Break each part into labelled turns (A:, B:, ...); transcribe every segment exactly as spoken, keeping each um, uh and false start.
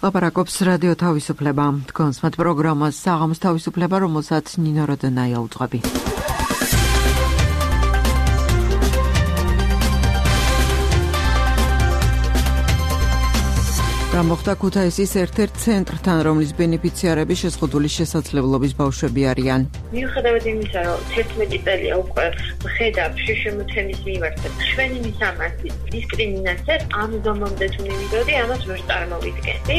A: ლაპარაკობს რადიო თავისუფლება. თქვენს მათ პროგრამას საღამოს თავისუფლება, რომელსაც ნინო როდენაია უძღვები. რა მოხდა ქუთაისის ერთ-ერთ ცენტრთან, რომლის ბენეფიციარები შეზღუდული შესაძლებლობის ბავშვები არიან.
B: მიუხედავად იმისა, რომ თერთმეტი წელია უკვე ვხედავ შიშემოთემის მიმართებ ჩვენი მისამართი დისკრიმინაციას, ამ ზომამდე თუ მივიდოდი, ამას ვერ წარმოვიდგენდი.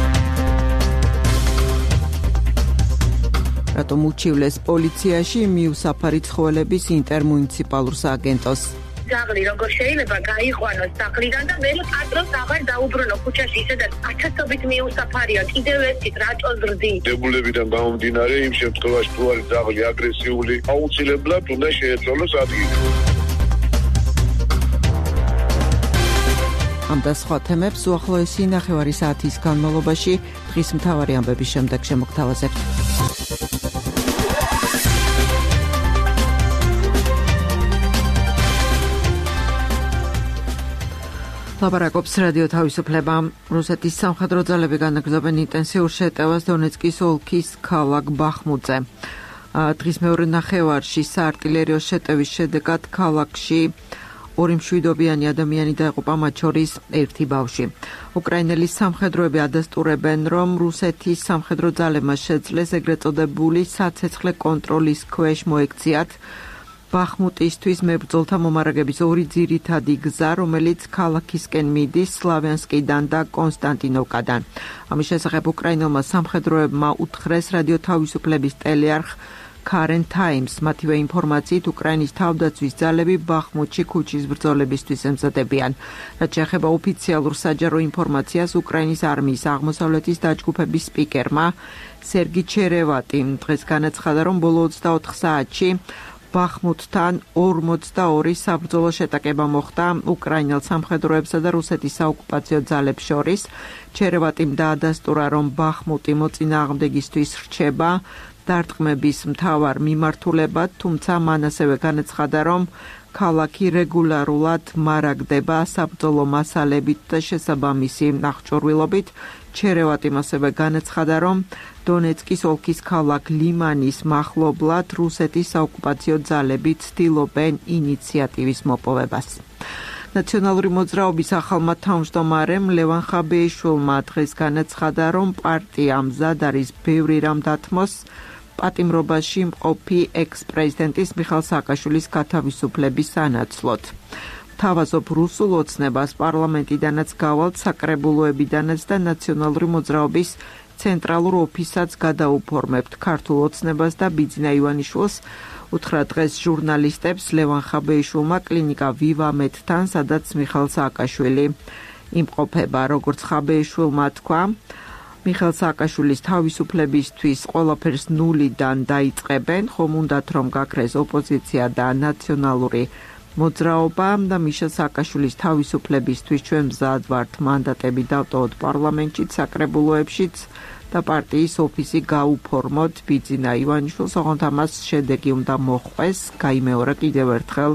A: რატომ უჩივლეს პოლიციაში მიუსაფარი ცხოველების ინტერმუნიციპალურ სააგენტოს?
B: ძაღლი როგორ შეიძლება გაიყვანოს სახლიდან და მერე პატრონს აღარ დაუბრუნო ქუჩაში, ისედაც ათასობით მიუსაფარია, კიდევ ერთით რატო ზრდი?
C: დებულებიდან გამომდინარე, იმ შემთხვევაში თუ არის ძაღლი აგრესიული, აუცილებლად უნდა შეეწოლოს ადგილი.
A: ამ და სხვა თემებს უახლოესი ნახევარი საათის განმავლობაში დღის მთავარი ამბების შემდეგ შემოგთავაზებთ. ლაპარაკობს რადიო თავისუფლება. რუსეთის სამხედრო ძალები განაგრძობენ ინტენსიურ შეტევას დონეცკის ოლქის ქალაქ ბახმუტზე. დღის მეორე ნახევარში საარტილერიო შეტევის შედეგად ქალაქში ორი მშვიდობიანი ადამიანი დაიღუპა, მათ შორის ერთი ბავშვი. უკრაინელი სამხედროები ადასტურებენ, რომ რუსეთის სამხედრო ძალებმა შეძლეს ეგრეთ წოდებული საცეცხლე კონტროლის ქვეშ მოექციათ ბახმუტისთვის მებრძოლთა მომარაგების ორი ძირითადი გზა, რომელიც ქალაქისკენ მიდის სლავიანსკიდან და კონსტანტინოვკადან. ამის შესახებ უკრაინელმა სამხედროებმა უთხრეს რადიო თავისუფლების ტელეარხ Current Times. მათივე ინფორმაციით, უკრაინის თავდაცვის ძალები ბახმუტში ქუჩის ბრძოლებისთვის ემზადებიან. რაც შეეხება ოფიციალურ საჯარო ინფორმაციას, უკრაინის არმიის აღმოსავლეთის დაჯგუფების სპიკერმა სერგი ჩერევატი დღეს განაცხადა, რომ ბოლო ოცდაოთხ საათში ბახმუტთან ორმოცდაორი საბრძოლო შეტაკება მოხდა უკრაინელ სამხედროებსა და რუსეთის საოკუპაციო ძალებს შორის. ჩერევატიმ დაადასტურა, რომ ბახმუტი მოწინააღმდეგისთვის რჩება დარტყმების მთავარ მიმართულებად, თუმცა მან ასევე განაცხადა, რომ ქალაქი რეგულარულად მარაგდება საბრძოლო მასალებით და შესაბამისი აღჭურვილობით. ჩერევატიმ ასევე განაცხადა, რომ დონეცკის ოლქის ქალაქ ლიმანის მახლობლად რუსეთის საოკუპაციო ძალები ცდილობენ ინიციატივის მოპოვებას. ნაციონალური მოძრაობის ახალმა თავმჯდომარემ ლევან ხაბეიშვილმა დღეს განაცხადა, რომ პარტია მზად არის ბევრი რამ დათმოს პატიმრობაში მყოფი ექს-პრეზიდენტის მიხაილ სააკაშვილის გათავისუფლების სანაცვლოდ. თავაზობ რუსულ ოცნებას პარლამენტიდანაც გავალთ, საკრებულოებიდანაც და ნაციონალური მოძრაობის ცენტრალურ ოფისაც გადაუფორმებთ. ქართულ ოცნებას და ბიძინა ივანიშვილს უთხრა დღეს ჟურნალისტებს ლევან ხაბეიშვილმა კლინიკა ვივამედთან, სადაც მიხაილ სააკაშვილი იმყოფება. როგორც ხაბეიშვილმა თქვა, მიხაილ სააკაშვილის თავისუფლებისთვის ყველაფერს ნულიდან დაიწყებენ, ხომ უნდათ რომ გაქრეს ოპოზიცია და ნაციონალური მოძრაობა და მიშა სააკაშვილის თავისუფლებისთვის ჩვენ მზად ვართ მანდატები დავტოვოთ პარლამენტშიც, საკრებულოებშიც და პარტიის ოფისი გაუფორმოთ. ბიძინა ივანიშვილს, ოღონდ ამას შედეგი უნდა მოჰყვეს, გაიმეორა კიდევ ერთხელ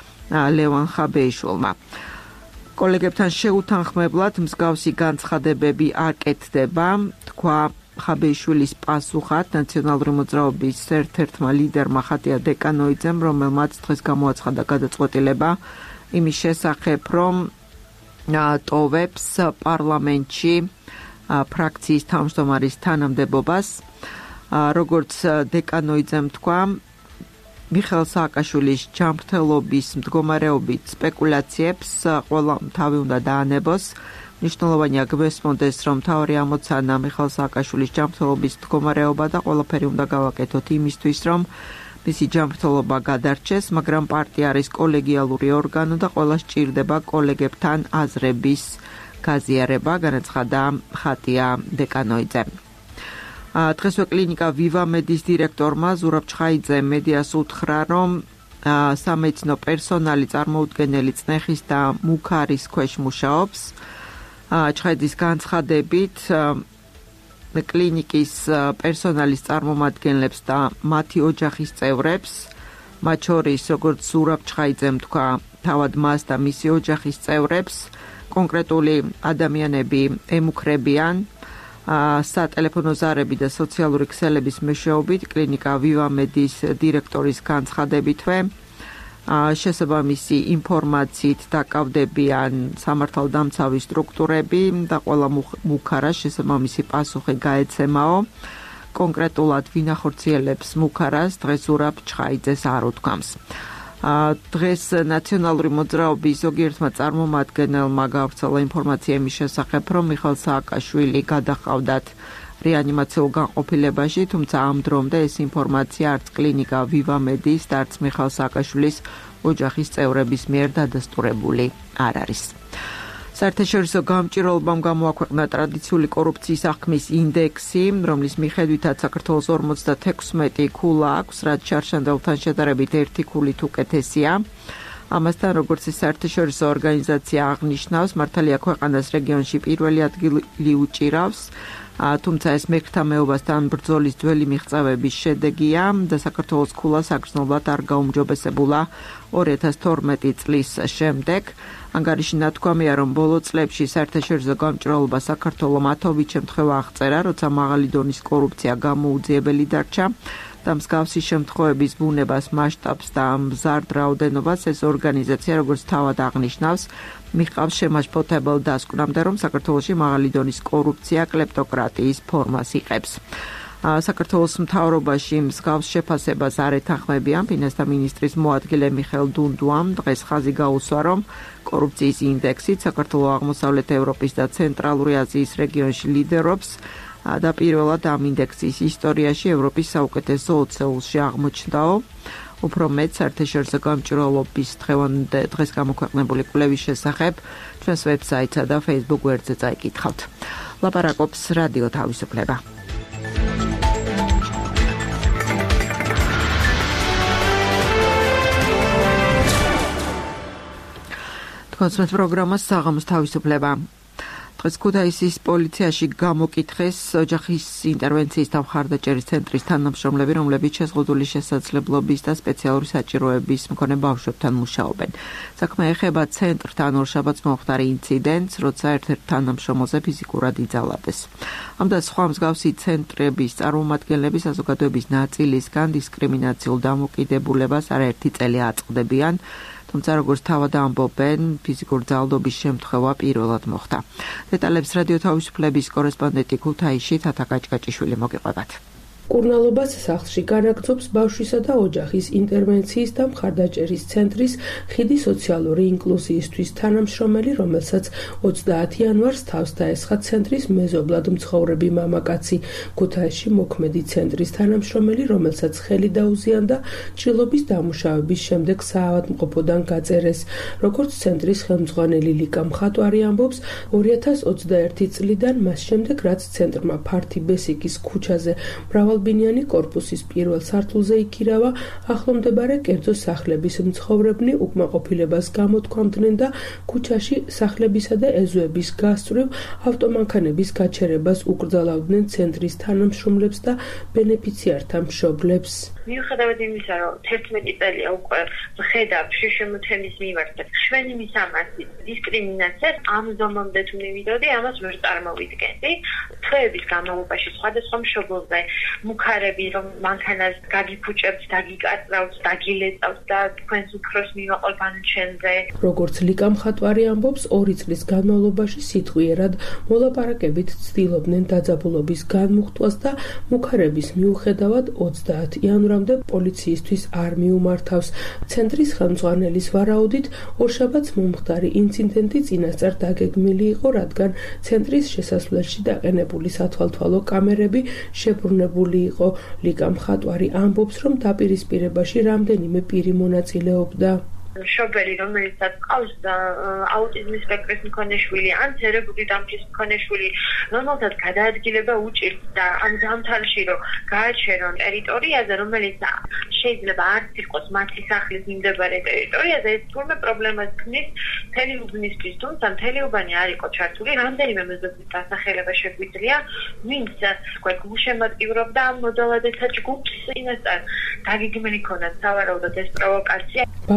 A: ლევან ხაბეიშვილმა. კოლეგებთან შეუთანხმებლად მსგავსი განცხადებები აკეთდება, თქვა ხაბეიშვილის პასუხად ნაციონალური მოძრაობის ერთ-ერთმა ლიდერმა ხატია დეკანოიძემ, რომელმაც დღეს გამოაცხადა გადაწყვეტილება იმის შესახებ, რომ ტოვებს პარლამენტში ფრაქციის თავმჯდომარის თანამდებობას. როგორც დეკანოიძემ თქვა, მიხაილ სააკაშვილის ჯანმრთელობის მდგომარეობით სპეკულაციებს ყველა თავი უნდა დაანებოს. მნიშვნელოვანია გვესმოდეს, რომ მთავარი ამოცანა მიხაილ სააკაშვილის ჯანმრთელობის მდგომარეობა და ყველაფერი უნდა გავაკეთოთ იმისთვის, რომ მისი ჯანმრთელობა გადარჩეს, მაგრამ პარტია არის კოლეგიალური ორგანო და ყველა სჭირდება კოლეგებთან აზრების გაზიარება, განაცხადა ხატია დეკანოიძემ. დღესვე კლინიკა ვივამედის დირექტორმა ზურაბ ჩხაიძემ მედიას უთხრა, რომ სამედიცინო პერსონალი წარმოუდგენელი წნეხის და მუქარის ქვეშ მუშაობს. ჩხაიძის განცხადებით კლინიკის პერსონალის წარმომადგენლებს და მათი ოჯახის წევრებს, მათ შორის როგორც ზურაბ ჩხაიძემ თქვა, თავად მას და მისი ოჯახის წევრებს კონკრეტული ადამიანები ემუქრებიან სატელეფონო ზარები და სოციალური ქსელების მეშვეობით კლინიკა VivaMed-ის დირექტორის განცხადებითვე შესაბამისი ინფორმაციით დაკავდებიან სამართალდამცავი სტრუქტურები და ყველა მუქარას შესაბამისი პასუხი გაეცემაო. კონკრეტულად ვინ ახორციელებს მუქარას დღეს ზურაბ ჩხაიძეს არ უთქვამს. დღეს ნაციონალური მოძრაობის ზოგიერთმა წარმომადგენელმა გავრცელა ინფორმაცია იმის შესახებ, რომ მიხეილ სააკაშვილი გადაჰყავდათ რეანიმაციულ განყოფილებაში, თუმცა ამ დრომდე ეს ინფორმაცია არც კლინიკა VivaMed-ის და არც მიხეილ სააკაშვილის ოჯახის წევრების მიერ დადასტურებული არ არის. საერთაშორისო გამჭირვალობამ გამოაქვეყნა ტრადიციული კორუფციის აღქმის ინდექსი, რომლის მიხედვითაც საქართველოს ორმოცდათექვსმეტი ქულა აქვს, რაც შარშანდელთან შედარებით ერთი ქულით უკეთესია. ამასთან, როგორც ის საერთაშორისო ორგანიზაცია აღნიშნავს, მართალია ქვეყანას რეგიონში პირველი ადგილი უჭირავს, თუმცა ეს მერქთა მეობასთან ბრძოლის ძველი მიღწევების შედეგია და საქართველოს ქულა საგრძნობლად არ გაუმჯობესებულა ორი ათას თორმეტი წლის შემდეგ. ანგარიში ნათქვამია, რომ ბოლო წლებში საერთაშორისო გამჭირვალობა საქართველოს ათობით შემთხვევა აღწერა, როცა მაღალი დონის კორუფცია გამოუძიებელი დარჩა და მსგავსი შემთხვევების ბუნებას, მასშტაბს და მზარდ რაოდენობას ეს ორგანიზაცია, როგორც თავად აღნიშნავს, მიჰყავს შემაშფოთებელ დასკვნამდე, რომ საქართველოში მაღალი დონის კორუფცია კლეპტოკრატიის ფორმას იღებს. საქართველოს მთავრობაში მსგავს შეფასებას არ ეთანხმებიან ფინანსთა მინისტრის მოადგილე მიხეილ დუნდუამ დღეს ხაზი გაუსვა, რომ კორუფციის ინდექსით საქართველოს აღმოსავლეთ ევროპის და ცენტრალური აზიის რეგიონში ლიდერობს და პირველად ამ ინდექსის ისტორიაში ევროპის საუკეთესო ოცეულში აღმოჩნდაო. უფრო მეტ საერთაშორისო გამჭირვალობის დღეს გამოქვეყნებული კვლევის შესახებ ჩვენს ვებსაიტსა და Facebook გვერდზე წაიკითხავთ. ლაპარაკობს რადიო თავისუფლება. კონსულტ პროგრამას საღამოს თავისუფლება. დღეს ქუთაისის პოლიციაში გამოკითხეს ოჯახის ინტერვენციის და მხარდაჭერის ცენტრის თანამშრომლები, რომლებიც შეზღუდული შესაძლებლობის და სპეციალური საჭიროების მქონე ბავშვებთან მუშაობენ. საქმე ეხება ცენტრთან ორშაბათს მომხდარი ინციდენტს, როცა ერთ-ერთ თანამშრომელზე ფიზიკურად იძალადეს. ამ და სხვა მსგავსი ცენტრების წარმომადგენლები საზოგადოების ნაწილისგან დისკრიმინაციულ დამოკიდებულებას არაერთი წელი აწყდებიან. თუმცა როგორც თავად ამბობენ, ფიზიკურ ძალადობის შემთხვევა პირველად მოხდა. დეტალებს რადიო თავისუფლების კორესპონდენტი ქუთაისში თათა კაჭკაჭიშვილი მოგიყვებათ.
D: კურნალობას სახლში განაგრძობს ბავშვისა და ოჯახის ინტერვენციის და მხარდაჭერის ცენტრის ხიდი სოციალური ინკლუზიისთვის თანამშრომელი, რომელსაც ოცდაათი იანვარს თავს დაესხა ცენტრის მეზობლად მცხოვრები მამაკაცი. ქუთაისში მოქმედი ცენტრის თანამშრომელი, რომელსაც ხელი დაუზიანდა ჭრილობის დამუშავების შემდეგ საავადმყოფოდან გაწერეს. როგორც ცენტრის ხელმძღვანელი ლიკა მხატვარი ამბობს, ორი ათას ოცდაერთი წლიდან მას შემდეგ, რაც ცენტრმა ფართი ბესიკის ქუჩაზე მრავალ ბინიანი კორპუსის პირველ სართულზე იქირავა, ახლომდებარე კერძო სახლების მცხოვრებნი უკმაყოფილებას გამოთქვამდნენ და ქუჩაში სახლებისა და ეზოების გასწვრივ ავტომანქანების გაჩერებას უკრძალავდნენ ცენტრის თანამშრომლებს და ბენეფიციართა მშობლებს.
B: მიუხედავად იმისა, რომ თერთმეტი წელია უკვე ვხედავ შუშემოთემის მიმართ შვენი მისამართი დისკრიმინაციას, ამ ზომამდე თუ მივიდოდი, ამას ვერ წარმოვიდგენდი. თვეების განმავლობაში სხვადასხვა მშობლებზე მუქარები, რომ მანქანას გაგიფუჭებთ, დაგიკაწრავთ, დაგილეწავთ და თქვენს უფროს მივაყოლბან ჩვენზე.
D: როგორც ლიკა მხატვარი ამბობს, ორი წლის განმავლობაში სიტყვიერად მოლაპარაკებით ცდილობდნენ დაძაბულობის განმუხტვას და მუქარების მიუხედავად ოცდაათი იანვრამდე პოლიციისთვის არ მიუმართავს. ცენტრის ხელმძღვანელის ვარაუდით, ორშაბათს მომხდარი ინციდენტი წინასწარ დაგეგმილი იყო, რადგან ცენტრის შესასვლელში დაყენებული სათვალთვალო კამერები შებრუნებული იყო. ლიკა მხატვარი ამბობს, რომ დაპირისპირებაში რამდენიმე პირი მონაწილეობდა.
B: მშობელი, რომელსაც ყავს აუტიზმის სპექტრის მქონე შვილი, ან ცერებრული დამჭრის მქონე შვილი, რომელსაც გადაადგილება უჭირთ და ამ ზამთარში რომ გააჩერონ ტერიტორიაზე, რომელიც შეიძლება არც იყოს მათი სახლის მიმდებარე ტერიტორიაზე, ეს თურმე პრობლემას ქმნის მთელი უბნისთვის, თუმცა მთელი უბანი არ იყო ჩართული, რამდენიმე მეზობლის დასახელება შეგვიძლია, ვინც თქვა გულშემატკივრობდა ამ მოდელადეთა ჯგუფს, წინასწარ დაგეგმილი ქონათ სავარაუდოდ ეს პროვოკაცია.
D: ბავშვისა და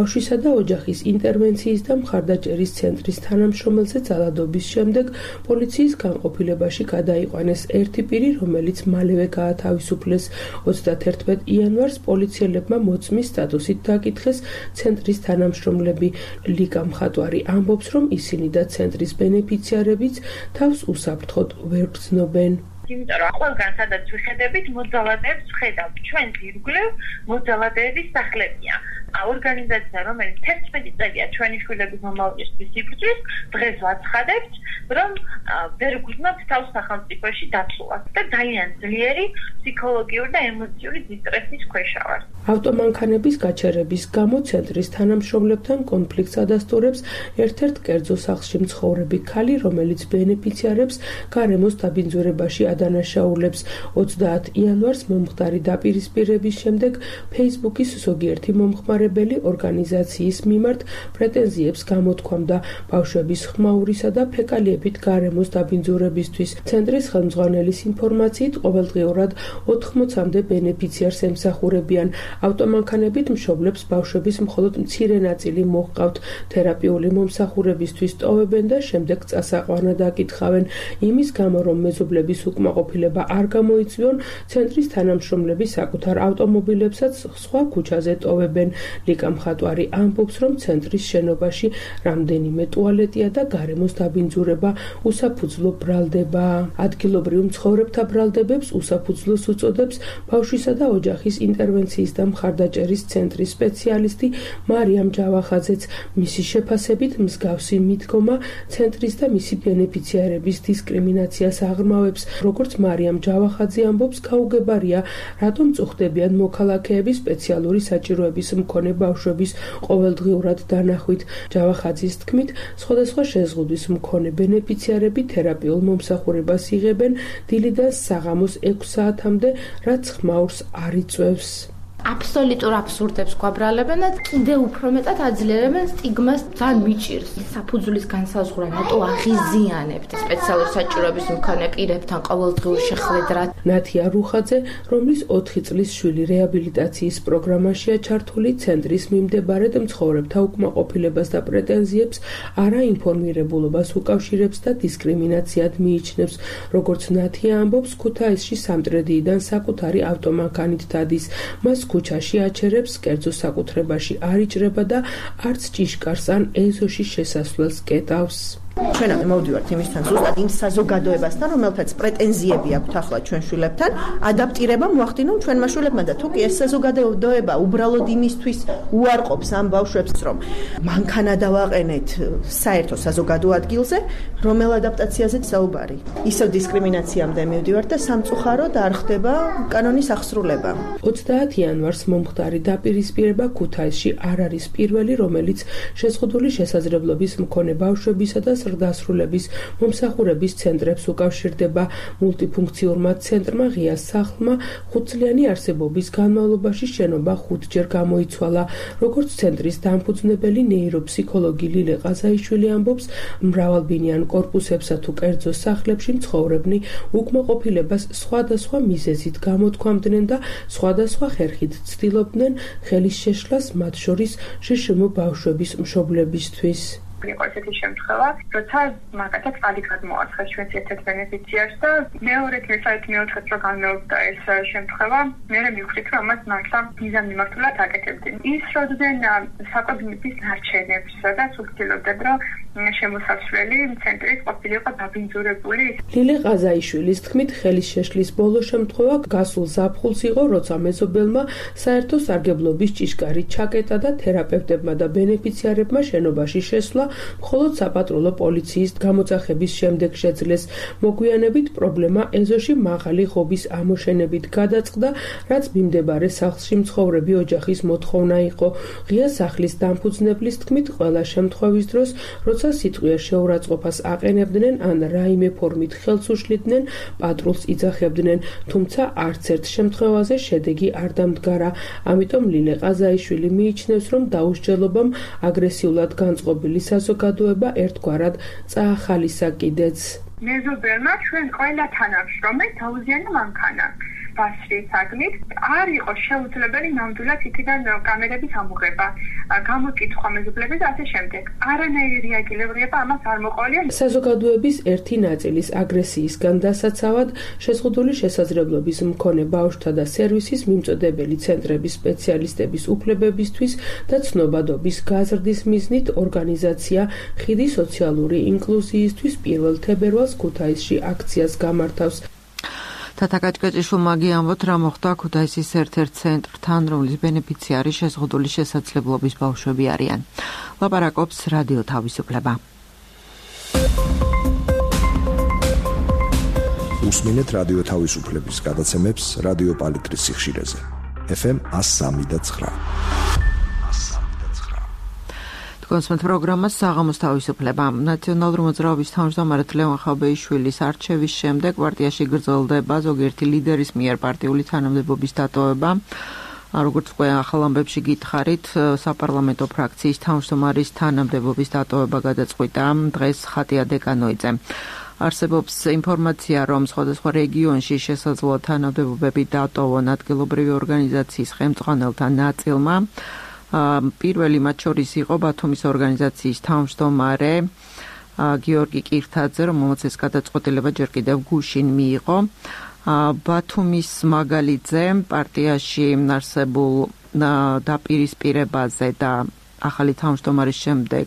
D: და ოჯახის ინტერვენციის და მხარდაჭერის ცენტრის თანამშრომელზე ძალადობის შემდეგ პოლიციის განყოფილებაში გადაიყვანეს ერთი პირი, რომელიც მალევე გაათავისუფლეს. ოცდაათერთმეტ იანვარს პოლიციელებმა მოწმის სტატუსით დაკითხეს ცენტრის თანამშრომლები. ლიკა მხატვარი ამბობს, რომ ისინი და ცენტრის ბენეფიციარებიც თავს უსაფრთხოდ ვერ გრძნობენ.
B: იმიტომ რომ ყველგან სადაც ვიხედებით მოძალადეებს ვხედავთ, ჩვენ ირგვლივ მოძალადეების სახლებია. ორგანიზაცია, რომელიც თერთმეტი წელია ჩვენი შვილების მომავლისთვის იბრძვის, დღეს ვაცხადებთ, რომ ვერ გრძნობთ თავს სახელმწიფოში დაცულას და ძალიან ძლიერი ფსიქოლოგიური და ემოციური დისტრესის ქვეშ ვართ.
D: ავტომანქანების გაჩერების გამო ცენტრის თანამშრომლებთან კონფლიქტს ადასტურებს ერთ-ერთ კერძო სახლში მცხოვრები ქალი, რომელიც ბენეფიციარებს გარემოს დაბინძურებაში ადანაშაულებს. ოცდაათ იანვარს მომხდარი დაპირისპირების შემდეგ Facebook-ის ზოგიერთი მომხმარებელი ორგანიზაციის მიმართ პრეტენზიებს გამოთქვამდა ბავშვების ხმაურისა და ფეკალიებით გარემოს დაბინძურებისთვის. ცენტრის ხელმძღვანელის ინფორმაციით ყოველდღიურად ოთხმოცამდე ბენეფიციარს ემსახურებიან. ავტომანქანებით მშობლებს ბავშვების მხოლოდ მცირე ნაწილი მოჰყავთ. თერაპიული მომსახურებისთვის ტოვებენ და შემდეგ წასაყვანად აკითხავენ. იმის გამო, რომ მეზობლების უკმაყოფილება არ გამოიწვიონ, ცენტრის თანამშრომლები საკუთარ ავტომობილებსაც სხვა ქუჩაზე ტოვებენ. ლიკა მხატვარი ამბობს, რომ ცენტრის შენობაში რამდენიმე ტუალეტია და გარემოს დაბინძურება უსაფუძვლო ბრალდება. ადგილობრივ მცხოვრებთა ბრალდებებს უსაფუძვლოს უწოდებს ბავშვისა და ოჯახის ინტერვენციის და მხარდაჭერის ცენტრის სპეციალისტი მარიამ ჯავახაძეც. მისი შეფასებით მსგავსი მიდგომა ცენტრის და მისი ბენეფიციარების დისკრიმინაციას აღრმავებს. როგორც მარიამ ჯავახაძე ამბობს, გაუგებარია, რატომ წუხდებიან მოქალაქეების სპეციალური საჭიროების მქონე ბავშვების ყოველდღიურად დანახვით. ჯავახაძის თქმით, სხვადასხვა შეზღუდვის მქონე ბენეფიციარები თერაპიულ მომსახურებას იღებენ დილიდან საღამოს ექვს საათამდე, რაც ხმაურს არ იწვევს.
E: აბსოლუტურ აბსურდებს გვაბრალებენ და კიდევ უფრო მეტად აძლიერებენ სტიგმას ძალიან მიჭირს. საფუძვლის განსაზღვრა რატო აღიზიანებთ სპეციალური საჭიროების მქონე პირებთან ყოველდღიურ შეხვედრად.
D: ნათია რუხაძე, რომლის ოთხი წლის შვილი რეაბილიტაციის პროგრამაშია ჩართული, ცენტრის მიმდებარედ მცხოვრებთა უკმაყოფილებას და პრეტენზიებს არაინფორმირებულობას უკავშირებს და დისკრიმინაციად მიიჩნევს. როგორც ნათია ამბობს, ქუთაისში სამტრედიიდან საკუთარი ავტომანქანით დადის. მას ქუჩაში აჩერებს, კერძო საკუთრებაში არ იჭრება და არც ჭიშკარს ან ეზოში შესასვლელს კეტავს.
F: ჩვენ მოვდივართ იმისთან ზუსტად იმ საზოგადოებასთან, რომელთაც პრეტენზიები აქვთ ახლა ჩვენ შვილებთან, ადაპტირება მოახდინონ ჩვენმა შვილებმა და თუ კი ეს საზოგადოება უბრალოდ იმისთვის უარყოფს ამ ბავშვებს, რომ მანქანა დავაყენეთ საერთო საზოგადო ადგილზე, რომელ ადაპტაციაზეც საუბარი. ისევ დისკრიმინაციამდე მივდივართ და სამწუხაროდ არ ხდება კანონის აღსრულება.
D: ოცდაათ იანვარს მომხდარი დაპირისპირება ქუთაისში არ არის პირველი, რომელიც შეზღუდული შესაძლებლობის მქონე ბავშვებისა და ზრდასრულების მომსახურების ცენტრებს უკავშირდება. მულტიფუნქციურმა ცენტრმა ღია სახლმა ხუთწლიანი არსებობის განმავლობაში შენობა ხუთჯერ გამოიცვალა. როგორც ცენტრის დამფუძნებელი ნეიროფსიქოლოგი ლილე ყაზაიშვილი ამბობს, მრავალბინიან კორპუსებსა თუ კერძო სახლებში მცხოვრებნი უკმაყოფილებას სხვადასხვა მიზეზით გამოთქვამდნენ და სხვადასხვა ხერხით ცდილობდნენ ხელის შეშლას, მათ შორის შშმ ბავშვების მშობლებისთვის.
B: იყო ესეთი შემთხვევა, როცა მაგათაც ალი გადმოაცხეს ჩვენს ერთ-ერთ ბენეფიციარს და მეორე დღესაც მეოთხედ რო განმეორდა ეს შემთხვევა, მე მივხვდით, რომ ამას მართლა მიზანმიმართულად აკეთებდნენ. ის როდენ საკვებინების ნარჩენებს და სულცილობდნენ, რომ შემოსასვლელი ცენტრის ყოფილიყო დაბინძურებული.
D: ლილე ყაზაიშვილის თქმით, ხელის შეშლის ბოლო შემთხვევა გასულ ზაფხულს იყო, როცა მეზობელმა საერთო სარგებლობის ჭიშკარი ჩაკეტა და თერაპევტებმა და ბენეფიციარებმა შენობაში შესვლა მხოლოდ საპატრულო პოლიციის გამოძახების შემდეგ შეძლეს. მოგვიანებით პრობლემა ეზოში მაღალი ღობის ამოშენებით გადაწყდა, რაც მიმდებარე სახლში მცხოვრები ოჯახის მოთხოვნა იყო. ღია სახლის დამფუძნებლის თქმით, ყველა შემთხვევის დროს, როცა სიტყვიერ შეურაცხყოფას აყენებდნენ ან რაიმე ფორმით ხელს უშლიდნენ, პატრულს იძახებდნენ, თუმცა არც ერთ შემთხვევაზე შედეგი არ დამდგარა. ამიტომ ლილე ყაზაიშვილი მიიჩნევს, რომ დაუსჯელობამ აგრესიულად განწყობილი საზოგადოება ერთგვარად წაახალისა კიდეც.
B: მეზობელმა ჩვენ ყველა თანამშრომელს დაუზიანა მანქანა.
G: ბასრის საგნით არ იყო შეუძლებელი ნამდვილად იქიდან კამერების ამოღება, გამოკითხვა მეზობლების და ასე შემდეგ. არანაირი რეაგირება ამას არ მოყოლია.
D: საზოგადოების ერთი ნაწილის აგრესიისგან დასაცავად შეზღუდული შესაძლებლობის მქონე ბავშვთა და სერვისის მიმწოდებელი ცენტრების სპეციალისტების უფლებებისთვის და ცნობადობის გაზრდის მიზნით ორგანიზაცია ხიდი სოციალური ინკლუზიისთვის პირველ თებერვალს ქუთაისში აქციას გამართავს.
A: თათა კაჭკაჭიშვილმა ამბობთ, რა მოხდა ქუთაისის ერთ-ერთ ცენტრთან, რომლის ბენეფიციარი შეზღუდული შესაძლებლობის ბავშვები არიან. ლაპარაკობს რადიო თავისუფლება.
H: უსმინეთ რადიო თავისუფლების გადაცემებს რადიო პალიტრის სიხშირეზე. ეფ ემ one oh three point nine.
A: კონსმეთ პროგრამას საღამოს თავისუფლება. ნაციონალური მოძრაობის თავმჯდომარედ ლევან ხაბეიშვილის არჩევის შემდეგ პარტიაში გრძელდება ზოგიერთი ლიდერის მიერ პარტიული თანამდებობის დატოვება. როგორც უკვე ახალ ამბებში გითხარით, საპარლამენტო ფრაქციის თავმჯდომარის თანამდებობის დატოვება გადაწყვიტა დღეს ხატია დეკანოიძემ. არსებობს ინფორმაცია, რომ სხვადასხვა რეგიონში შესაძლოა თანამდებობები დატოვონ ადგილობრივი ორგანიზაციის ხელმძღვანელთა ნაწილმა. პირველი მათ შორის იყო ბათუმის ორგანიზაციის თავმჯდომარე გიორგი კირთაძე, რომელმაც ეს გადაწყვეტილება ჯერ კიდევ გუშინ მიიღო. ბათუმის მაგალიძე პარტიაში არსებულ დაპირისპირებაზე და ახალი თავმჯდომარის შემდეგ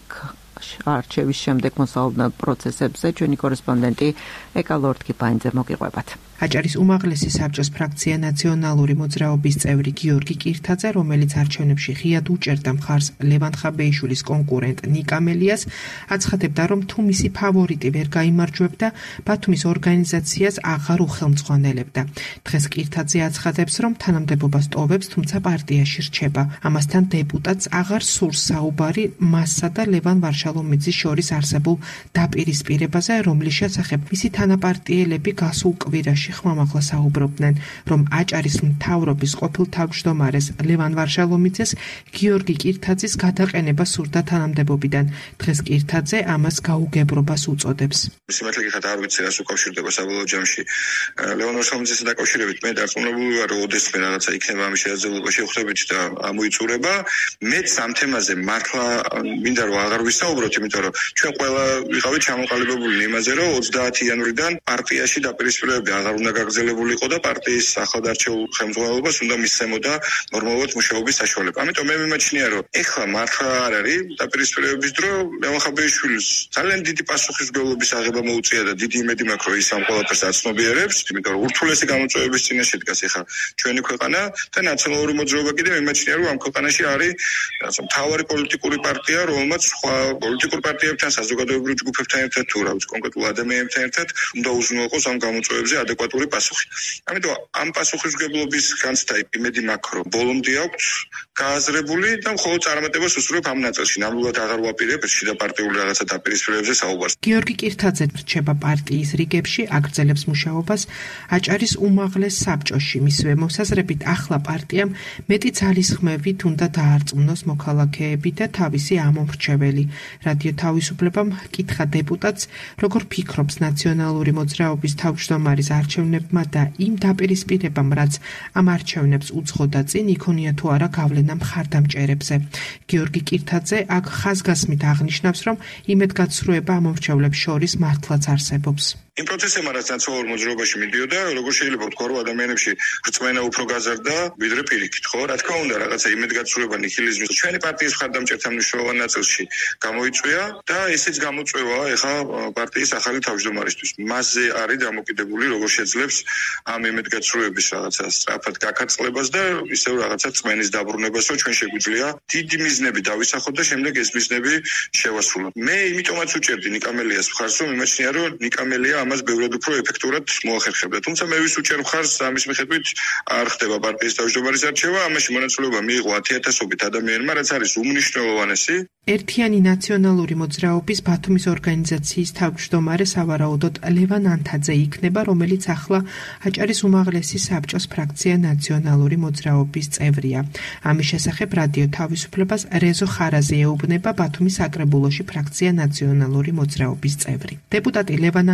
A: არჩევის შემდეგ მოსალოდნელ პროცესებზე ჩვენი კორესპონდენტი ეკა ლორდ-კიპაინძე მოგიყვებათ.
I: აჭარის უმაღლესი საბჭოს ფრაქცია ნაციონალური მოძრაობის წევრი გიორგი კირთაძე, რომელიც არჩევნებში ღიად უჭერდა მხარს ლევან ხაბეიშვილის კონკურენტ ნიკა მელიას, აცხადებდა, რომ თუ მისი ფავორიტი ვერ გაიმარჯვებდა, ბათუმის ორგანიზაციას აღარ უხელმძღვანელებდა. დღეს კირთაძე აცხადებს, რომ თანამდებობას ტოვებს, თუმცა პარტიაში რჩება. ამასთან დეპუტატს აღარ სურს საუბარი მასსა და ლევან ვარშალომიძის შორის არსებულ დაპირისპირებაზე, რომლის შესახებ მისი თანაპარტიელები გასულ კვირაში ხმამაღლა საუბრობდნენ, რომ აჭარის მთავრობის ყოფილ თავმჯდომარეს ლევან ვარშალომიძეს გიორგი კირთაძის გადაყენება სურდა თანამდებობიდან. დღეს კირთაძე ამას გაუგებრობას უწოდებს.
J: სიმართლე გიხართ, არ ვიცი რას უკავშირდება საბოლოო ჯამში ლევან ვარშალომიძესთან დაკავშირებით. მე დარწმუნებული ვარ, რომ ოდესმე რაღაცა იქნება ამის შესაძლებლობა შევხვდებით და ამოიწურება. მეც ამ თემაზე მართლა მინდა რომ აღარ ვისაუბროთ, იმიტომ რომ ჩვენ ყველა ვიყავით ჩამოყალიბებული იმაზე, რომ ოცდაათი იანვრიდან პარტიაში დაპირისპირებები აღარ უნდა გაგრძელებულიყო და პარტიის ახალდარჩეულ ხელმძღვანელობას უნდა მისცემოდა ნორმალურად მუშაობის საშუალება. ამიტომ მე მიმაჩნია, რომ ეხლა მართლა არ არის დაპირისპირებების დრო. ლევან ხაბეიშვილს ძალიან დიდი პასუხისმგებლობის აღება მოუწია და დიდი იმედი მაქვს, რომ ის ამ ყველაფერს აცნობიერებს, იმიტომ რომ ურთულესი გამოწვევების წინაშე დგას ეხლა ჩვენი ქვეყანა და ნაციონალური მოძრაობა კიდევ მიმაჩნია, რომ ამ ქვეყანაში არის რაღაცა მთავარი პოლიტიკური პარტია, რომელმაც სხვა პოლიტიკურ პარტიებთან, საზოგადოებრივ ჯგუფებთან ერთად თუ რა ვიცი, კონკრეტულ ადამიანებთან ერთად უნდა უზრუნველყოს ამ გამოწვევებზე ადეკვატური პასუხი. ამიტომ ამ პასუხისმგებლობის განცდა იმედი მაქვს, რომ ბოლომდე აქვს გააზრებული და მხოლოდ წარმატებას უსურვებ ამ ნაწილში. ნამდვილად აღარ ვაპირებ შიდა პარტიული რაღაცა დაპირისპირებებზე საუბარს.
I: გიორგი კირთაძე რჩება პარტიის რიგებში, აგრძელებს მუშაობას აჭარის უმაღლეს საბჭოში. მისივე მოსაზრებით ახლა პარტიამ მეტი ძალისხმევით უნდა დაარწმუნოს მოქალაქეები და თავისი ამომრჩეველი. რადიო თავისუფლებამ კითხა დეპუტატს, როგორ ფიქრობს ნაციონალური მოძრაობის თავმჯდომარის არჩევნებმა და იმ დაპირისპირებამ, რაც ამ არჩევნებს უძღოდა წინ, იქონია თუ არა გავლენა მხარდამჭერებზე. გიორგი კირთაძე აქ ხაზგასმით აღნიშნავს, რომ იმედგაცრუება ამომრჩევლებს შორის მართლაც არსებობს.
J: იმ პროცესებმა, რაც ნაციონალურ მოძრაობაში მიდიოდა, როგორ შეიძლება ვთქვა, რომ ადამიანებში რწმენა უფრო გაზარდა, ვიდრე პირიქით, ხო? რა თქმა უნდა, რაღაცა იმედგაცრუება ნიჰილიზმის ჩვენი პარტიის მხარდამჭერთან მნიშვნელოვან ნაწილში გამოიწვია და ესეც გამოწვევა ეხა პარტიის ახალი თავმჯდომარისთვის. მასზე არის დამოკიდებული, როგორ შეძლებს ამ იმედგაცრუების რაღაცა სწრაფად გაკაცლებას და ისევ რაღაცა რწმენის დაბრუნებას, რომ ჩვენ შეგვიძლია დიდი მიზნები დავისახოთ და შემდეგ ეს მიზნები შევასრულოთ. მე იმიტომაც უჭერდი ნიკა მელიას მხარს, რომ იმაჩნია, რომ ნიკა მელია ამას ბევრად უფრო ეფექტურად მოახერხებდა. თუმცა მე ვის უჭერ მხარს, ამის მიხედვით არ ხდება პარტიის თავმჯდომარის არჩევა, ამაში მონაწილეობა მიიღო ათი ათასობით ადამიანმა, რაც არის უმნიშვნელოვანესი.
I: ერთიანი ნაციონალური მოძრაობის ბათუმის ორგანიზაციის თავმჯდომარე სავარაუდოდ ლევან ანთაძე იქნება, რომელიც ახლა აჭარის უმაღლესი საბჭოს ფრაქცია ნაციონალური მოძრაობის წევრია. ამის შესახებ რადიო თავისუფლებას რეზო ხარაზი ეუბნება ბათუმის საკრებულოში ფრაქცია ნაციონალური მოძრაობის წევრი. დეპუტატი ლევან ანთაძე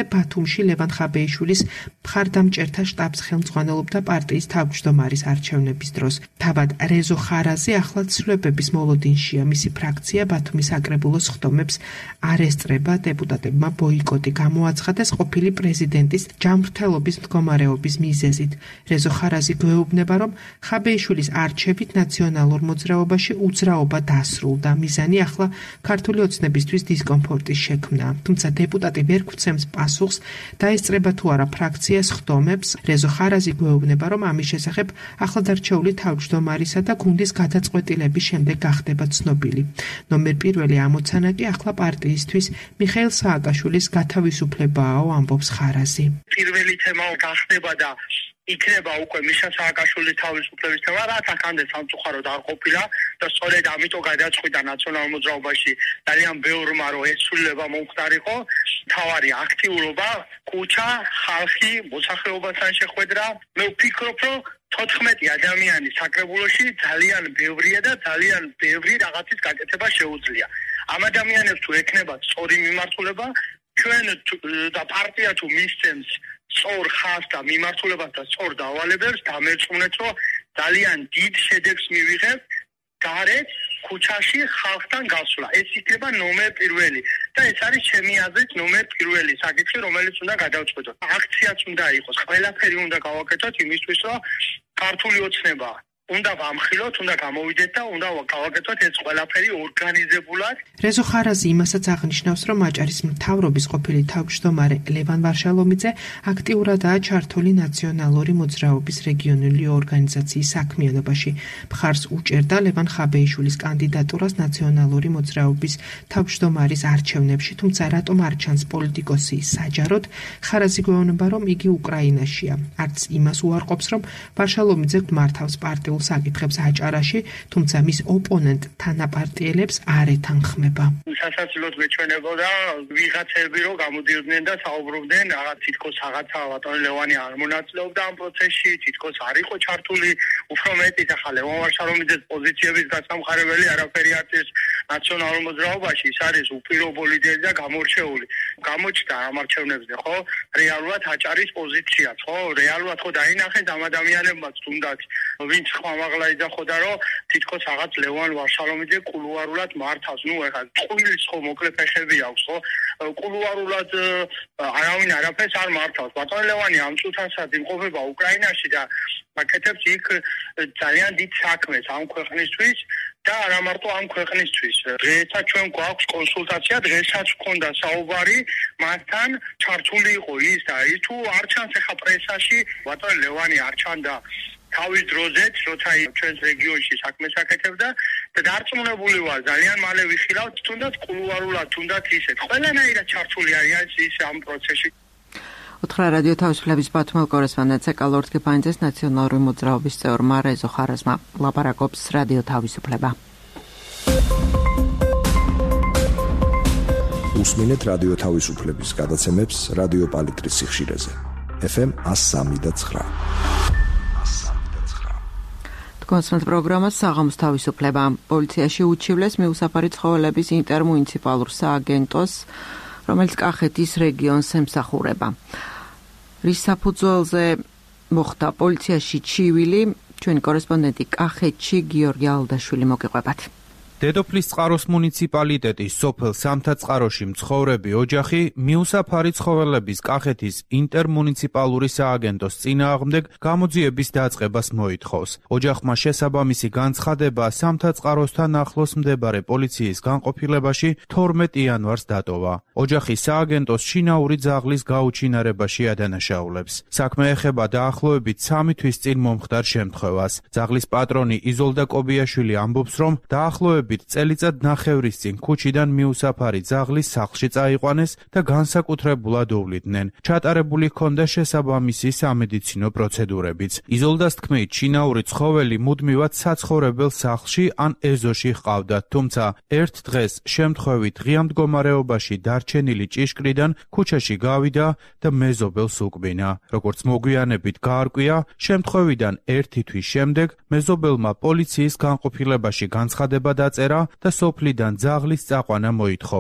I: ბათუმში ლევან ხაბეიშვილის მხარდამჭერთა შტაბს ხელმძღვანელობდა პარტიის თავმჯდომარის არჩევნების დროს. თავად რეზო ხარაზი ახლა ცვლილებების მოლოდინშია. მისი ფრაქცია ბათუმის საკრებულოს ხდომებს არ ესწრება. დეპუტატებმა ბოიკოტი გამოაცხადეს ყოფილი პრეზიდენტის ჯანმრთელობის მდგომარეობის მიზეზით. რეზო ხარაზი გვეუბნება, რომ ხაბეიშვილის არჩევით ნაციონალურ მოძრაობაში უძრაობა დასრულდა. მიზანი ახლა ქართული ოცნებისთვის დისკომფორტის შექმნა. თუმცა დეპუტატი ვერ გვცემს პასუხს, დაესწრება თუ არა ფრაქციას ხდომებს. რეზო ხარაზი გვეუბნება, რომ ამის შესახებ ახლადარჩეული თავმჯდომარისა და გუნდის გადაწყვეტილების შემდეგ გახდება ცნობილი. ნომერ პირველი ამოცანა კი ახლა პარტიისთვის მიხეილ სააკაშვილის გათავისუფლებაა, ამბობს ხარაზი.
K: პირველი თემა გახდება და იქნება უკვე მიშა სააკაშვილის თავისუფლების თემა, რაც აქამდე სამწუხაროდ არ ყოფილა და სწორედ ამიტომ გადაწყვიტა ნაციონალურ მოძრაობაში ძალიან ბევრმა, რომ ეს ცვლილება მომხდარიყო. თავარი აქტიურობა, კუჩა, ხალხი, მოსახლეობასთან შეხვედრა. მე ვფიქრობ, რომ თოთხმეტი ადამიანი საკრებულოში ძალიან ბევრია და ძალიან ბევრი რაღაცის გაკეთება შეუძლია. ამ ადამიანებს თუ ექნებათ სწორი მიმართულება, ჩვენ და პარტია თუ მისცემს სწორ ხაზს და მიმართულებას და სწორ დავალებებს, დამერწმუნეთ, რომ ძალიან დიდ შედეგს მივიღებთ გარეთ ქუჩაში ხალხთან გასვლა. ეს იქნება ნომერ პირველი და ეს არის ჩემი აზრით ნომერ პირველი საკითხი, რომელიც უნდა გადავწყვეტოთ. აქციაც უნდა იყოს, ყველაფერი უნდა გავაკეთოთ იმისთვის, რომ ქართული ოცნება უნდა ვამხილოთ, უნდა გამოვიდეთ და უნდა გავაკეთოთ ეს ყველაფერი ორგანიზებულად.
I: რეზო ხარაზი იმასაც აღნიშნავს, რომ აჭარის მთავრობის ყოფილი თავმჯდომარე ლევან ვარშალომიძე აქტიურადაა ჩართული ნაციონალური მოძრაობის რეგიონული ორგანიზაციის საქმიანობაში. მხარს უჭერდა ლევან ხაბეიშვილის კანდიდატურას ნაციონალური მოძრაობის თავმჯდომარის არჩევნებში, თუმცა რატომ არ ჩანს პოლიტიკოსი საჯაროდ, ხარაზი გვეუბნება, რომ იგი უკრაინაშია. არც იმას უარყოფს, რომ ვარშალომიძე მართავს პარტიულ საკითხებს აჭარაში, თუმცა მის ოპონენტ თანაპარტიელებს არ ეთანხმება.
K: სასაცილოდ მეჩვენებოდა ვიღაცები, რომ გამოდიოდნენ და საუბრობდნენ, რაღაც თითქოს რაღაცა ბატონი ლევანი არ მონაწილეობდა ამ პროცესში, თითქოს არ იყო ჩართული, უფრო მეტიც ახლა ლევან ვარშალომიძეს პოზიციების გასამხარებელი არაფერი არ წეს ნაციონალურ მოძრაობაში, ის არის უპირობო ლიდერი და გამორჩეული. გამოჩნდა ამ არჩევნებზე, ხო? რეალურად აჭარის პოზიციაც, ხო? რეალურად ხო დაინახეს ამ ადამიანებმაც თუნდაც ვინც ხმამაღლა იძახოდა, რომ თითქოს რაღაც ლევან ვარშალომიძე კულუარულად მართავს. ნუ ეხლა წყვილის ხო მოკლე ფეხები აქვს, ხო? კულუარულად არავინ არაფერს არ მართავს. ბატონი ლევანი ამ წუთასაც იმყოფება უკრაინაში და აკეთებს იქ ძალიან დიდ საქმეს ამ ქვეყნისთვის და არა მარტო ამ ქვეყნისთვის. დღესაც ჩვენ გვაქვს კონსულტაცია, დღესაც გვქონდა საუბარი მასთან, ჩართული იყო ის და ის თუ არ ჩანს ახლა პრესაში, ბატონი ლევანი არ ჩანდა თავის დროზეც, როცა ჩვენს რეგიონში საქმეს აკეთებდა და დარწმუნებული ვარ, ძალიან მალე ვიხილავთ, თუნდაც კულუარულად, თუნდაც ისეთ. ყველანაირად ჩართული არის ის ამ პროცესში.
A: უთხრა რადიო თავისუფლების ბათუმელ კორესპონდენტს ეკალორდ გეფანიძეს ნაციონალური მოძრაობის წევრმა რეზო ხარაზმა ლაპარაკობს რადიო თავისუფლება.
H: უსმინეთ რადიო თავისუფლების გადაცემებს რადიო პალიტრის სიხშირეზე. ეფ ემ one oh three point nine.
A: კონსულტ პროგრამა საღამოს თავისუფლება. პოლიციაში უჩივლეს მიუსაფარი ცხოველების ინტერმუნიციპალურ სააგენტოს, რომელიც კახეთის რეგიონს ემსახურება. რის საფუძველზე მოხდა პოლიციაში ჩივილი, ჩვენი კორესპონდენტი კახეთში გიორგი ალდაშვილი მოგიყვებათ.
L: დედოფლის წყაროს მუნიციპალიტეტის სოფელ სამთაწყაროში მცხოვრები ოჯახი მიუსაფარი ცხოველების კახეთის ინტერმუნიციპალური სააგენტოს წინააღმდეგ გამოძიების დაწყებას მოითხოვს. ოჯახმა შესაბამისი განცხადება სამთაწყაროსთან ახლოს მდებარე პოლიციის განყოფილებაში თორმეტ იანვარს დატოვა. ოჯახი სააგენტოს შინაური ძაღლის გაუჩინარებაში ადანაშაულებს. საქმე ეხება დაახლოებით სამი თვის წინ მომხდარ შემთხვევას. ძაღლის პატრონი იზოლდა კობიაშვილი ამბობს, რომ დაახლოებით წელიწად ნახევრის წინ ქუჩიდან მიუსაფარი ძაღლის სახლში წაიყვანეს და განსაკუთრებულად უვლიდნენ. ჩატარებული ჰქონდა შესაბამისი სამედიცინო პროცედურებიც. იზოლდას თქმით, შინაური ცხოველი მუდმივად საცხოვრებელ სახლში ან ეზოში ჰყავდათ, თუმცა ერთ დღეს შემთხვევით ღია მდგომარეობაში დარჩენილი ჭიშკრიდან ქუჩაში გავიდა და მეზობელს უკბინა. როგორც მოგვიანებით გაარკვია, შემთხვევიდან ერთი თვის შემდეგ მეზობელმა პოლიციის განყოფილებაში განცხადება დაწერა და სოფლიდან ძაღლის წაყვანა მოითხოვა.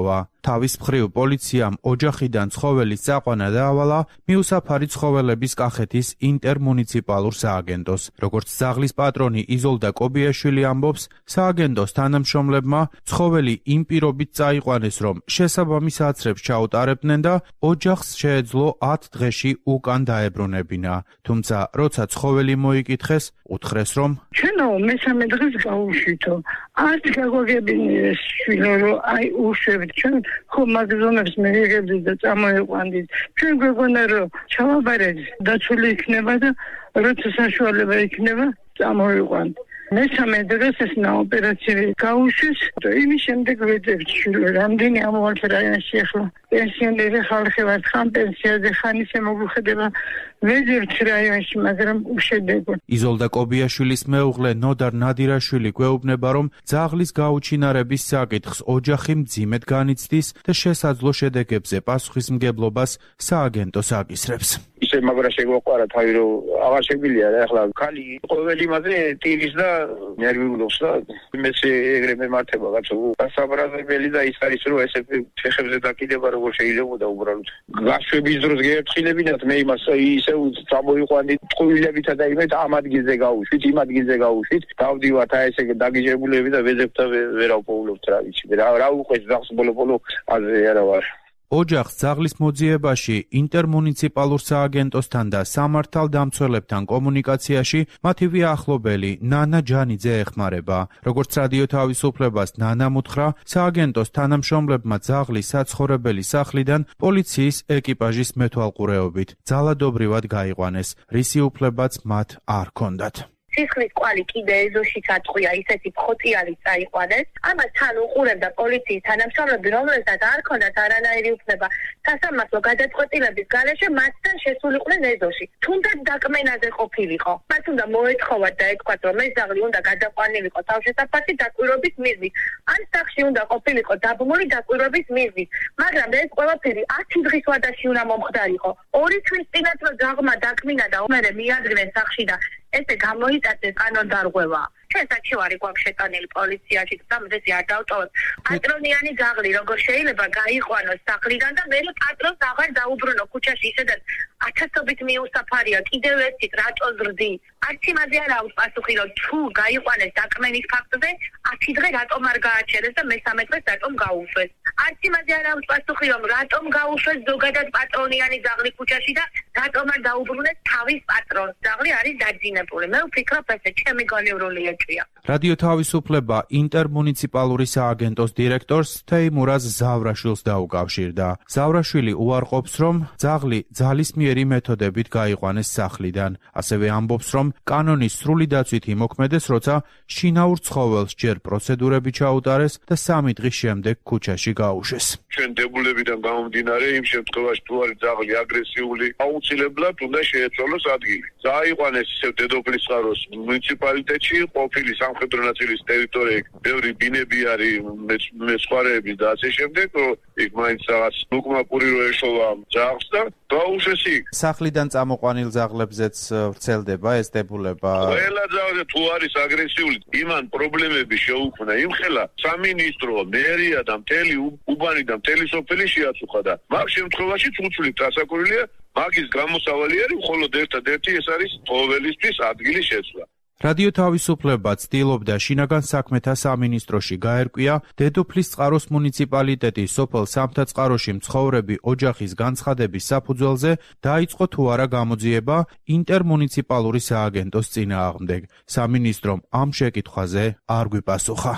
L: თავის მხრივ პოლიციამ ოჯახიდან ცხოველის წაყვანა დაავალა მიუსაფარი ცხოველების კახეთის ინტერმუნიციპალურ სააგენტოს. როგორც ძაღლის პატრონი იზოლდა კობიაშვილი ამბობს, სააგენტოს თანამშრომლებმა ცხოველი იმ პირობით წაიყვანეს, რომ შესაბამის აცრებს ჩაუტარებდნენ და ოჯახს შეეძლო ათ დღეში უკან დაებრუნებინა. თუმცა, როცა ცხოველი მოიკითხეს, უთხრეს, რომ
M: ჩვენო მესამე დღეს გავუშვითო. არც გაგვაგებინეს შვილო, რომ აი უშვებთ. ჩვენ ხომ მაგზონებს მიიღებდით და წამოიყვანდით. ჩვენ გვეგონა, რომ ჩავაბარეთ, დაცული იქნება და როცა საშუალება იქნება, წამოიყვანთ. მესამე დღეს ეს ოპერაცია გაუშვეს და იმის შემდეგ ვეძებთ შვილო. რამდენი ამოვალთ რაიონში ახლა პენსიონერი ხალხი ვართ, ხან პენსიაზე, ხან ისე მოგუხედება. ვეძებთ რაიონში, მაგრამ უშედეგოდ.
L: იზოლდა კობიაშვილის მეუღლე ნოდარ ნადირაშვილი გვეუბნება, რომ ძაღლის გაუჩინარების საკითხს ოჯახი მძიმედ განიცდის და შესაძლო შედეგებზე პასუხისმგებლობას სააგენტოს აკისრებს.
C: ისე მაგრა შეგვაყარა თავი, რომ აღარ შეგვიძლია რა ახლა ქალი ყოველი იმაზე ტირის და ნერვიულობს და მეც ეგრე მემართება კაცო. გასაბრაზებელი და ის არის, რომ ესე ფეხებზე დაკიდება როგორ შეიძლება უბრალოდ. გაშვების დროს გეერთხილებინათ მე იმას ისე წამოიყვანით წყვილებითა და იმეთ ამ ადგილზე გავუშვით, იმ ადგილზე გავუშვით, დავდივართ აი ესე დაგიჟებულები და ვეძებთ და ვერაუპოულობთ რა ვიცი. რა რა უყეს ძაღლს ბოლო-ბოლო აზე არა ვარ.
L: ოჯახს ძაღლის მოძიებაში ინტერმუნიციპალურ სააგენტოსთან და სამართალდამცველებთან კომუნიკაციაში მათივე ახლობელი ნანა ჯანიძე ეხმარება. როგორც რადიო თავისუფლებას ნანამ უთხრა, სააგენტოს თანამშრომლებმა ძაღლის საცხოვრებელი სახლიდან პოლიციის ეკიპაჟის მეთვალყურეობით ძალადობრივად გაიყვანეს, რისი უფლებაც მათ არ ჰქონდათ.
B: ციხლის კვალი კიდე ეზოშიც აწყვია, ისეთი ფხოტიალიც წაიყვანეს. ამას თან უყურებდა პოლიციის თანამშრომლები, რომელსაც არ ჰქონდათ არანაირი უფლება სასამართლო გადაწყვეტილების გარეშე მათთან შესულიყვნენ ეზოში. თუნდაც დაკმენაზე ყოფილიყო. მათ უნდა მოეთხოვათ და ეთქვათ, რომ ეს ძაღლი უნდა გადაყვანილიყო თავშესაფარში დაკვირვების მიზნით. ან სახლში უნდა ყოფილიყო დაბმული დაკვირვების მიზნით. მაგრამ ეს ყველაფერი ათი დღის ვადაში უნდა მომხდარიყო. ორი თვის წინათ რომ ძაღლმა დაკმინა და მერე მიადგნენ სახლში და ესე გამოიწაწეს კანონდარღვევა. ჩვენ საჩივარი გვაქვს შეტანილი პოლიციაში და მზეზე არ დავტოვოთ. პატრონიანი ძაღლი როგორ შეიძლება გაიყვანოს სახლიდან და მე პატრონს აღარ დაუბრუნო ქუჩაში, ისედაც ათასობით მიუსაფარია, კიდევ ერთით რატო ზრდი? არც იმაზე არ აქვს პასუხი, რომ თუ გაიყვანეს დაკმენის ფაქტზე, ათი დღე რატომ არ გააჩერეს და მესამე დღეს რატომ გაუშვეს? არც იმაზე არ აქვს პასუხი, რომ რატომ გაუშვეს ზოგადად პატრონიანი ძაღლი ქუჩაში და რატომ არ დაუბრუნეს თავის პატრონს? ძაღლი არის დაძინებული. მე ვფიქრობ, ესე ჩემი გონივრული ეჭვია.
L: რადიო თავისუფლება ინტერმუნიციპალური სააგენტოს დირექტორს თეიმურაზ ზავრაშვილს დაუკავშირდა. ზავრაშვილი უარყოფს, რომ ძაღლი ძალისმიერი მეთოდებით გაიყვანეს სახლიდან. ასევე ამბობს, რომ კანონის სრული დაცვით იმოქმედეს, როცა შინაურ ცხოველს ჯერ პროცედურები ჩაუტარეს და სამი დღის შემდეგ ქუჩაში გაუშვეს.
C: ჩვენ დებულებიდან გამომდინარე, იმ შემთხვევაში თუ არის ძაღლი აგრესიული, აუცილებლად უნდა შეეცვალოს ადგილი. წაიყვანეს ისევ დედოფლის წყაროს მუნიციპალიტეტში, ყოფილი სამხედრო ნაწილის ტერიტორიები, ბევრი ბინები არის, მეცხვარეები და ასე შემდეგ, რომ იქ მაინც რაღაც უკმაპური რო ეშოვა ძაღლს და გაუშვეს იქ.
L: სახლიდან წამოყვანილ ძაღლებზეც ვრცელდება ეს დებულება.
C: ყველა ძაღლი თუ არის აგრესიული, იმან პრობლემები შეუქმნა. იმხელა სამინისტრო, მერია და მთელი უბანი და მთელი სოფელი შეაწუხა და მაგ შემთხვევაში უცვლით დასაკვირველია მაგის გამოსავალი არის მხოლოდ ერთადერთი, ეს არის ყოველისთვის ადგილის შეცვლა.
L: რადიო თავისუფლება ცდილობდა შინაგან საქმეთა სამინისტროში გაერკვია დედოფლის წყაროს მუნიციპალიტეტის სოფელ სამთაწყაროში მცხოვრები ოჯახის განცხადების საფუძველზე დაიწყო თუ არა გამოძიება ინტერმუნიციპალური სააგენტოს წინააღმდეგ. სამინისტრომ ამ შეკითხვაზე არ გვიპასუხა.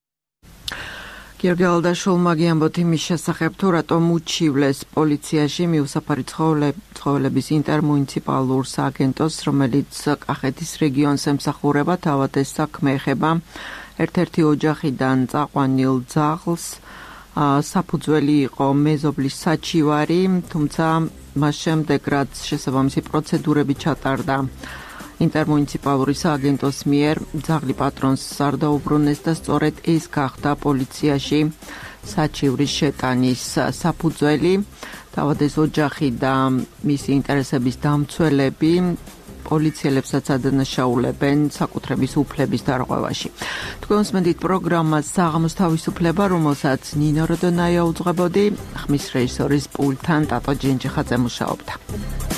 A: გიორგი ალდაშულმა გიამბოთ იმის შესახებ, თუ რატომ უჩივლეს პოლიციაში მიუსაფარი ცხოველების ინტერმუნიციპალურ სააგენტოს, რომელიც კახეთის რეგიონს ემსახურება. თავად ეს საქმე ეხება ერთ-ერთი ოჯახიდან წაყვანილ ძაღლს. საფუძველი იყო მეზობლის საჩივარი, თუმცა მას შემდეგ, რაც შესაბამისი პროცედურები ჩატარდა ინტერმუნიციპალური სააგენტოს მიერ, ძაღლი პატრონს არ დაუბრუნეს და სწორედ ეს გახდა პოლიციაში საჩივრის შეტანის საფუძველი. თავად ეს ოჯახი და მისი ინტერესების დამცველები პოლიციელებსაც ადანაშაულებენ საკუთრების უფლების დარღვევაში. თქვენს მედით პროგრამას საღამოს თავისუფლება, რომელსაც ნინო როდონაია უძღვებოდი, ხმის რეჟისორის პულტთან ტატო ჯინჯიხაძე მუშაობდა.